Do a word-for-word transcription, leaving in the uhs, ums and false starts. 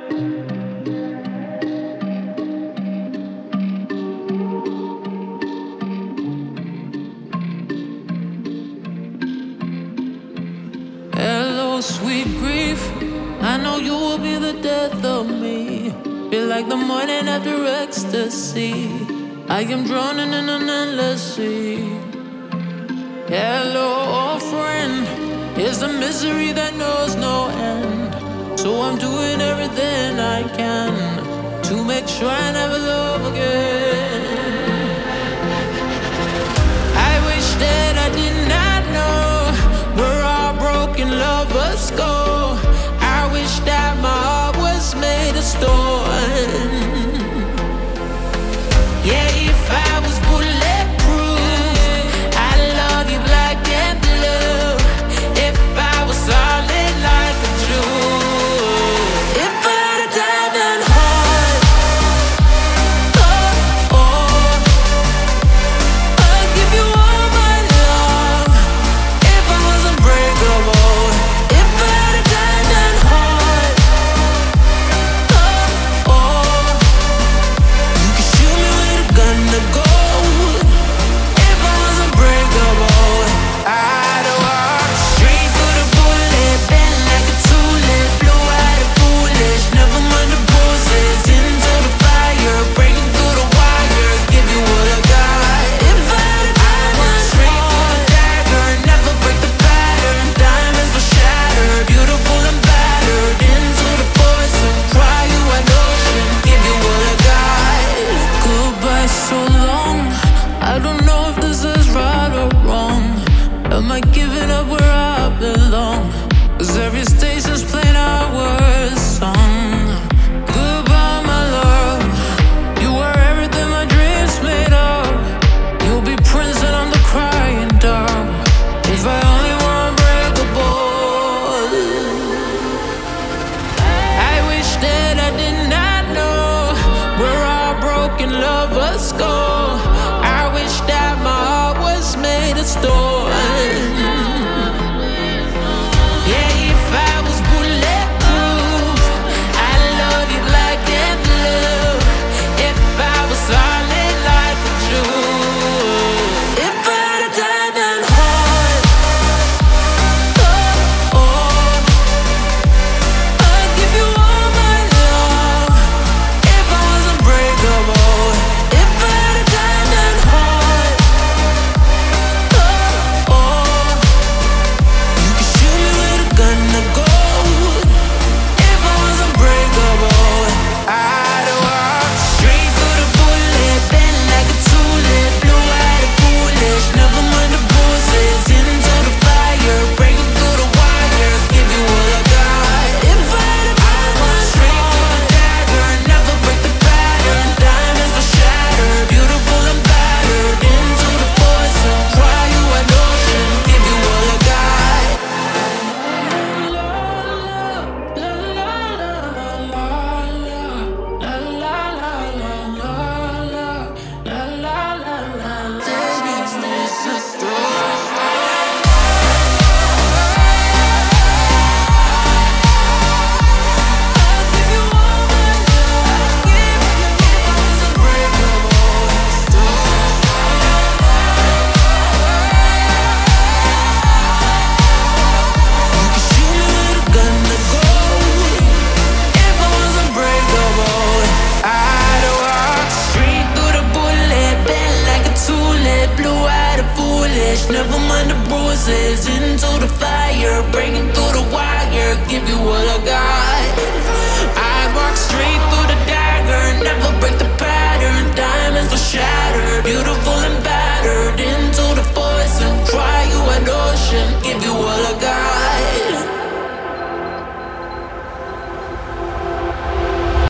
Hello, sweet grief. I know you will be the death of me. Feel like the morning after ecstasy. I am drowning in an endless sea. Hello, old friend. Here's the misery that knows no end. So I'm doing everything I can to make sure I never love again. I wish that I did not know where our broken lovers go. I wish that my heart was made of stone. Yeah, if I was bulletproof, I'd love you black and blue. If I was solid like a jewel, if I had a diamond heart, oh, oh, I'd give you all my love. If I was unbreakable, if I had a diamond heart, oh, oh, you could shoot me with a gun to gold. If I was unbreakable, I'd walk straight through the bullet, bend like a tulip, blue-eyed and foolish, never mind the bruises, into the fire, breaking through the wire, give you what I got. If I had a diamond straight through the dagger, never break the pattern, diamonds will shatter, beautiful and battered, into the poison, cry you an ocean, give you what I got. Goodbye so long, I don't know if this is right or wrong. Am I giving up where I belong? 'Cause every station's playing our song. Goodbye, my love. You are everything my dreams made of. You'll be Prince and I'm the crying dog. If I only were unbreakable. I wish that I did not know where our broken lovers go. I wish that my heart was made of stone. Yeah, if I was bulletproof, I'd love you black and blue. If I was solid like a jewel, if I had a diamond heart, oh, oh, I'd give you all my love. If I was unbreakable, if I had a diamond heart, oh, oh, you could shoot me with a gun to gold. If I was unbreakable, I'd walk straight through the bullet, bend like a tulip, blue-eyed and foolish, never mind the bruises, into the fire, breaking through the wires, give you what I got. If I had a diamond straight through the dagger, never break the pattern, diamonds will shatter, beautiful and battered, into the poison, cry you an ocean, give you what I got. Never mind the bruises, into the fire, breaking